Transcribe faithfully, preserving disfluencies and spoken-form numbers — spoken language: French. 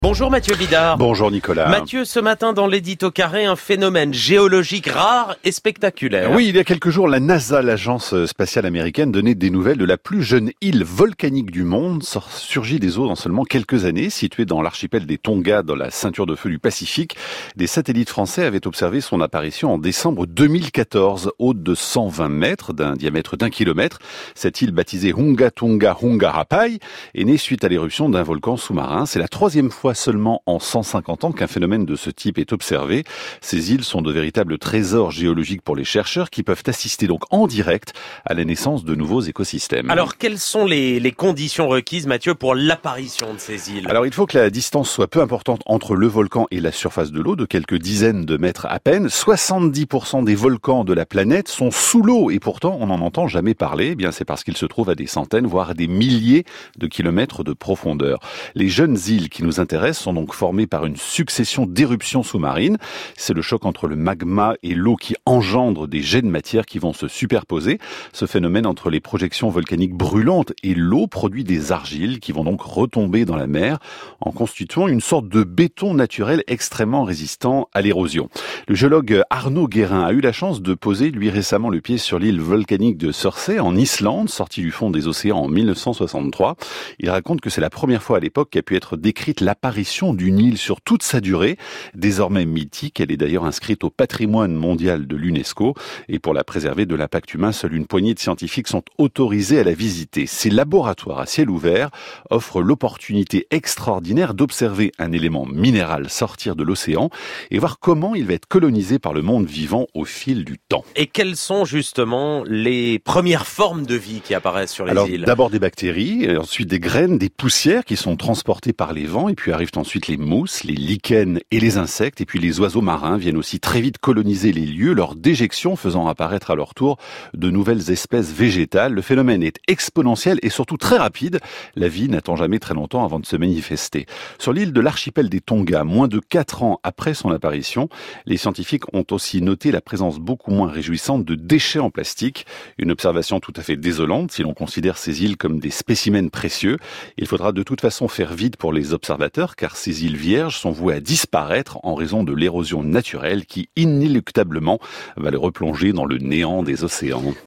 Bonjour Mathieu Bidard. Bonjour Nicolas. Mathieu, ce matin dans l'édito carré, un phénomène géologique rare et spectaculaire. Oui, il y a quelques jours, la NASA, l'agence spatiale américaine, donnait des nouvelles de la plus jeune île volcanique du monde, surgie des eaux dans seulement quelques années, située dans l'archipel des Tonga, dans la ceinture de feu du Pacifique. Des satellites français avaient observé son apparition en décembre deux mille quatorze, haute de cent vingt mètres, d'un diamètre d'un kilomètre. Cette île, baptisée Hunga Tonga Hunga Rapai, est née suite à l'éruption d'un volcan sous-marin. C'est la troisième fois seulement en cent cinquante ans qu'un phénomène de ce type est observé. Ces îles sont de véritables trésors géologiques pour les chercheurs qui peuvent assister donc en direct à la naissance de nouveaux écosystèmes. Alors, quelles sont les, les conditions requises, Mathieu, pour l'apparition de ces îles ? Alors, il faut que la distance soit peu importante entre le volcan et la surface de l'eau, de quelques dizaines de mètres à peine. soixante-dix pour cent des volcans de la planète sont sous l'eau et pourtant on n'en entend jamais parler. Eh bien, c'est parce qu'ils se trouvent à des centaines, voire à des milliers de kilomètres de profondeur. Les jeunes îles qui nous intéressent sont donc formées par une succession d'éruptions sous-marines. C'est le choc entre le magma et l'eau qui engendre des jets de matière qui vont se superposer. Ce phénomène entre les projections volcaniques brûlantes et l'eau produit des argiles qui vont donc retomber dans la mer en constituant une sorte de béton naturel extrêmement résistant à l'érosion. Le géologue Arnaud Guérin a eu la chance de poser lui récemment le pied sur l'île volcanique de Surtsey en Islande, sortie du fond des océans en mille neuf cent soixante-trois. Il raconte que c'est la première fois à l'époque qu'a pu être décrite l'apparition d'une île sur toute sa durée. Désormais mythique, elle est d'ailleurs inscrite au patrimoine mondial de l'UNESCO et pour la préserver de l'impact humain, seule une poignée de scientifiques sont autorisés à la visiter. Ces laboratoires à ciel ouvert offrent l'opportunité extraordinaire d'observer un élément minéral sortir de l'océan et voir comment il va être colonisé par le monde vivant au fil du temps. Et quelles sont justement les premières formes de vie qui apparaissent sur les Alors, îles ? D'abord des bactéries, et ensuite des graines, des poussières qui sont transportées par les vents et puis arrivent ensuite les mousses, les lichens et les insectes. Et puis les oiseaux marins viennent aussi très vite coloniser les lieux, leur déjection faisant apparaître à leur tour de nouvelles espèces végétales. Le phénomène est exponentiel et surtout très rapide. La vie n'attend jamais très longtemps avant de se manifester. Sur l'île de l'archipel des Tonga, moins de quatre ans après son apparition, les scientifiques ont aussi noté la présence beaucoup moins réjouissante de déchets en plastique. Une observation tout à fait désolante si l'on considère ces îles comme des spécimens précieux. Il faudra de toute façon faire vite pour les observateurs car ces îles vierges sont vouées à disparaître en raison de l'érosion naturelle qui inéluctablement va les replonger dans le néant des océans.